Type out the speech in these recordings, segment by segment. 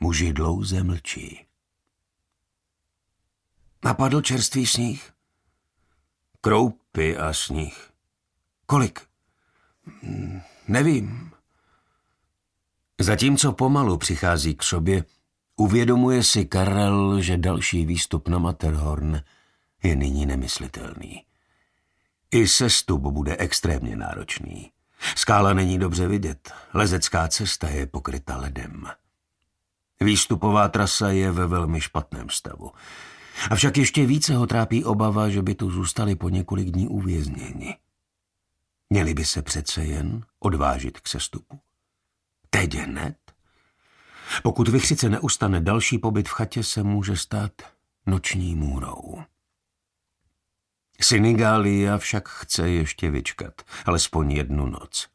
Muži dlouze mlčí. Napadl čerstvý sníh? Kroupy a sníh. Kolik? Nevím. Zatímco pomalu přichází k sobě, uvědomuje si Karel, že další výstup na Matterhorn je nyní nemyslitelný. I sestup bude extrémně náročný. Skála není dobře vidět, lezecká cesta je pokryta ledem. Výstupová trasa je ve velmi špatném stavu. Avšak ještě více ho trápí obava, že by tu zůstali po několik dní uvězněni. Měli by se přece jen odvážit k sestupu. Teď hned? Pokud vichřice neustane, další pobyt v chatě se může stát noční můrou. Sinigália však chce ještě vyčkat, alespoň jednu noc.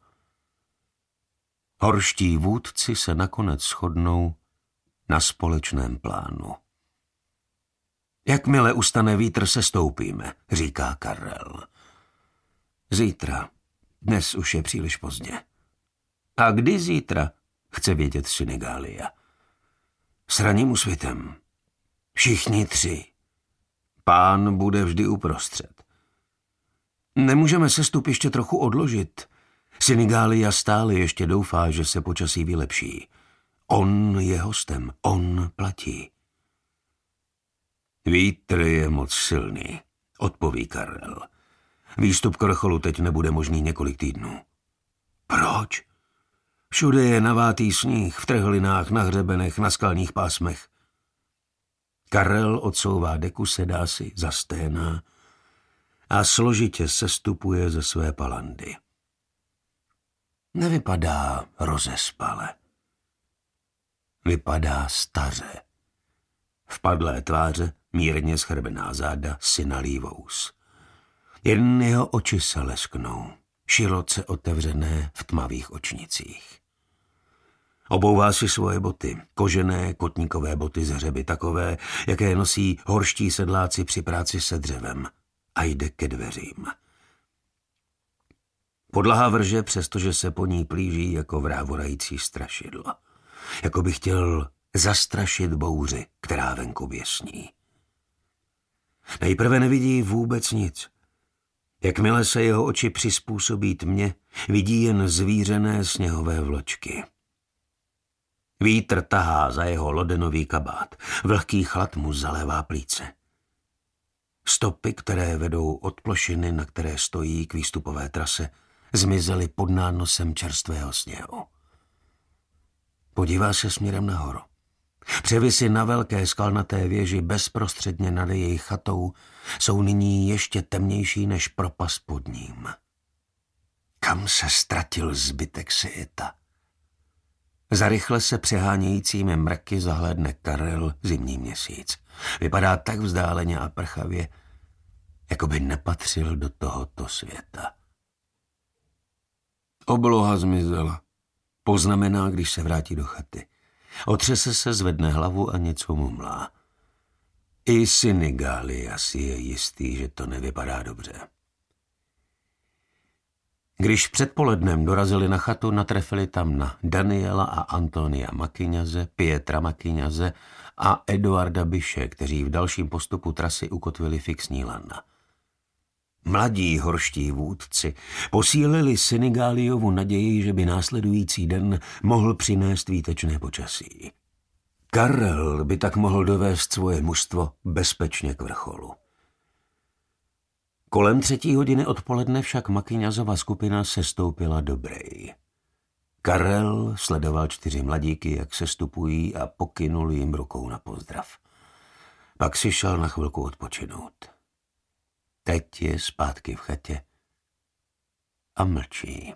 Horští vůdci se nakonec shodnou na společném plánu. Jakmile ustane vítr, sestoupíme, říká Karel. Zítra. Dnes už je příliš pozdě. A kdy zítra? Chce vědět Sinigália. S ranním úsvitem. Všichni tři. Pán bude vždy uprostřed. Nemůžeme sestup ještě trochu odložit. Sinigália stále ještě doufá, že se počasí vylepší. On je hostem, on platí. Vítr je moc silný, odpoví Karel. Výstup k vrcholu teď nebude možný několik týdnů. Proč? Všude je navátý sníh, v trhlinách, na hřebenech, na skalních pásmech. Karel odsouvá deku, sedá si, zasténá a složitě sestupuje ze své palandy. Nevypadá rozespale. Vypadá staře. Vpadlé tváře, mírně schrbená záda, synalý vous. Jen jeho oči se lesknou, široce otevřené v tmavých očnicích. Obouvá si svoje boty, kožené kotníkové boty z hřeby, takové, jaké nosí horští sedláci při práci se dřevem, a jde ke dveřím. Podlaha vrže, přestože se po ní plíží jako vrávorající strašidlo. Jako by chtěl zastrašit bouři, která venku běsní. Nejprve nevidí vůbec nic. Jakmile se jeho oči přizpůsobí tmě, vidí jen zvířené sněhové vločky. Vítr tahá za jeho lodenový kabát. Vlhký chlad mu zalévá plíce. Stopy, které vedou od plošiny, na které stojí k výstupové trase, zmizely pod nánosem čerstvého sněhu. Podívá se směrem nahoru. Převisy na velké skalnaté věži bezprostředně nad jejich chatou jsou nyní ještě temnější než propast pod ním. Kam se ztratil zbytek světa? Za rychle se přehánějícími mraky zahlédne Karel zimní měsíc. Vypadá tak vzdáleně a prchavě, jako by nepatřil do tohoto světa. Obloha zmizela. Poznamená, když se vrátí do chaty. Otřese se, zvedne hlavu a něco mumlá. I Sinigália si je jistý, že to nevypadá dobře. Když předpolednem dorazili na chatu, natrefili tam na Daniela a Antonia Makyňaze, Pietra Makyňaze a Eduarda Biše, kteří v dalším postupu trasy ukotvili fixní lana. Mladí horští vůdci posílili Sinigáliovu naději, že by následující den mohl přinést výtečné počasí. Karel by tak mohl dovést svoje mužstvo bezpečně k vrcholu. Kolem 3:00 odpoledne však Makyňazova skupina sestoupila do Bray. Karel sledoval 4 mladíky, jak sestupují, a pokynul jim rukou na pozdrav. Pak si šel na chvilku odpočinout. Teď je zpátky v chatě a mlčí.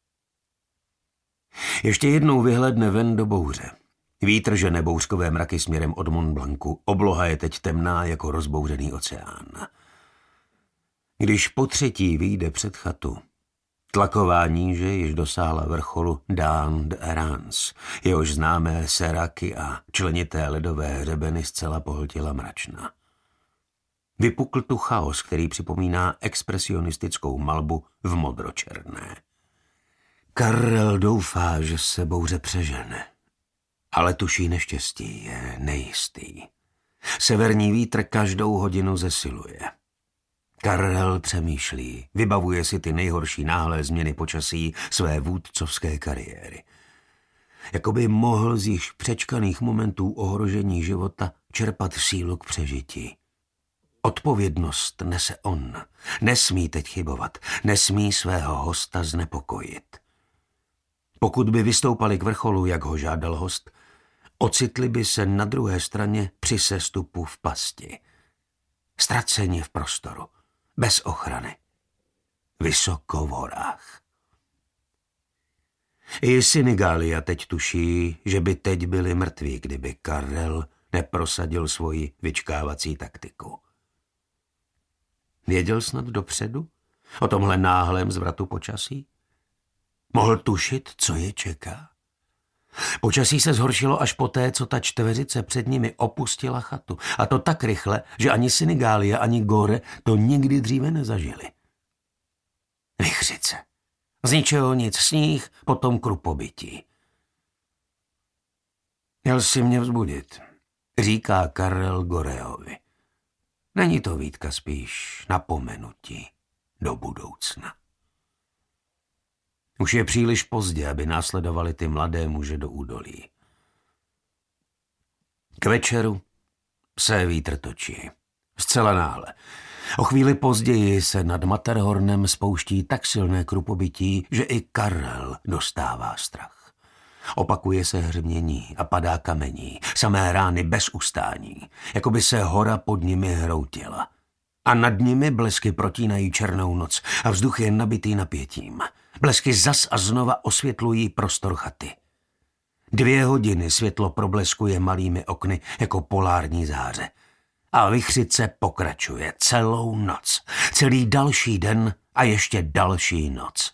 Ještě jednou vyhlédne ven do bouře. Vítr žene bouřkové mraky směrem od Mont Blancu. Obloha je teď temná jako rozbouřený oceán. Když po třetí vyjde před chatu, tlaková níže již dosáhla vrcholu Dent d'Erans, jehož známé seraky a členité ledové hřebeny zcela pohltila mračna. Vypukl tu chaos, který připomíná expresionistickou malbu v modročerné. Karel doufá, že se bouře přežene. Ale tuší neštěstí je nejistý. Severní vítr každou hodinu zesiluje. Karel přemýšlí, vybavuje si ty nejhorší náhlé změny počasí své vůdcovské kariéry. Jakoby mohl z již přečkaných momentů ohrožení života čerpat sílu k přežití. Odpovědnost nese on. Nesmí teď chybovat, nesmí svého hosta znepokojit. Pokud by vystoupali k vrcholu, jak ho žádal host, ocitli by se na druhé straně při sestupu v pasti. Ztraceni v prostoru, bez ochrany. Vysoko v horách. I Sinigália teď tuší, že by teď byli mrtví, kdyby Karel neprosadil svoji vyčkávací taktiku. Věděl snad dopředu o tomhle náhlém zvratu počasí? Mohl tušit, co je čeká? Počasí se zhoršilo až poté, co ta čtveřice před nimi opustila chatu. A to tak rychle, že ani Sinigália, ani Gore to nikdy dříve nezažili. Vichřice. Z ničeho nic, sníh, potom krupobytí. Měl si mě vzbudit, říká Karel Goreovi. Není to výtka, spíš napomenutí do budoucna. Už je příliš pozdě, aby následovali ty mladé muže do údolí. K večeru se vítr točí. Zcela náhle. O chvíli později se nad Matterhornem spouští tak silné krupobytí, že i Karel dostává strach. Opakuje se hřmění a padá kamení, samé rány bez ustání, jako by se hora pod nimi hroutila. A nad nimi blesky protínají černou noc a vzduch je nabitý napětím. Blesky zas a znova osvětlují prostor chaty. 2 hodiny světlo probleskuje malými okny jako polární záře. A vichřice pokračuje celou noc, celý další den a ještě další noc.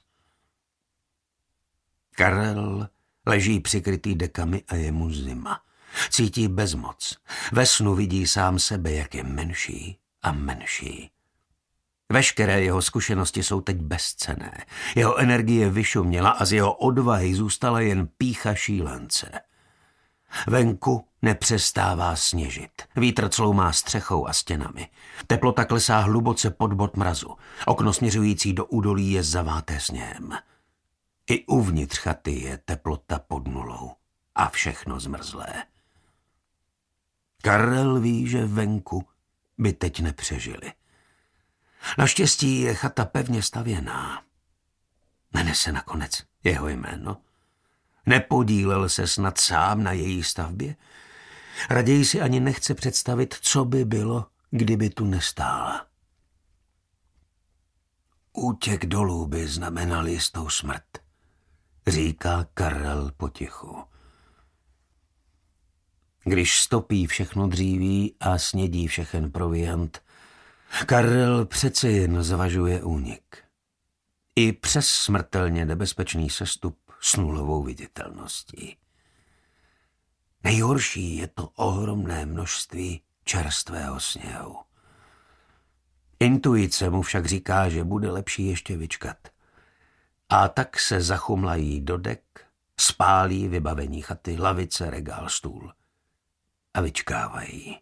Karel leží přikrytý dekami a je mu zima. Cítí bezmoc. Ve snu vidí sám sebe, jak je menší a menší. Veškeré jeho zkušenosti jsou teď bezcenné. Jeho energie vyšuměla a z jeho odvahy zůstala jen pýcha šílence. Venku nepřestává sněžit. Vítr cloumá střechou a stěnami. Teplota klesá hluboce pod bod mrazu. Okno směřující do údolí je zaváté sněhem. I uvnitř chaty je teplota pod nulou a všechno zmrzlé. Karel ví, že venku by teď nepřežili. Naštěstí je chata pevně stavěná. Nenese nakonec jeho jméno. Nepodílel se snad sám na její stavbě. Raději si ani nechce představit, co by bylo, kdyby tu nestála. Útěk dolů by znamenal jistou smrt, říká Karel potichu. Když stopí všechno dříví a snědí všechen proviant, Karel přece jen zvažuje únik. I přes smrtelně nebezpečný sestup s nulovou viditelností. Nejhorší je to ohromné množství čerstvého sněhu. Intuice mu však říká, že bude lepší ještě vyčkat. A tak se zachumlají do dek, spálí vybavení chaty, lavice, regál, stůl a vyčkávají.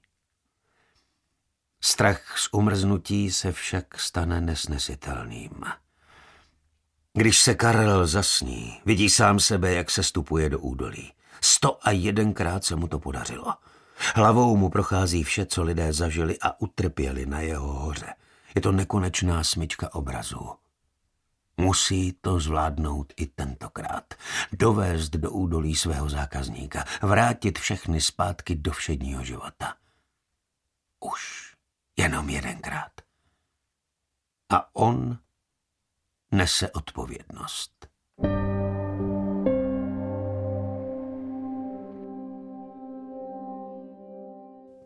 Strach z umrznutí se však stane nesnesitelným. Když se Karel zasní, vidí sám sebe, jak se stupuje do údolí. 101krát se mu to podařilo. Hlavou mu prochází vše, co lidé zažili a utrpěli na jeho hoře. Je to nekonečná smyčka obrazů. Musí to zvládnout i tentokrát. Dovést do údolí svého zákazníka. Vrátit všechny zpátky do všedního života. Už jenom 1krát. A on nese odpovědnost.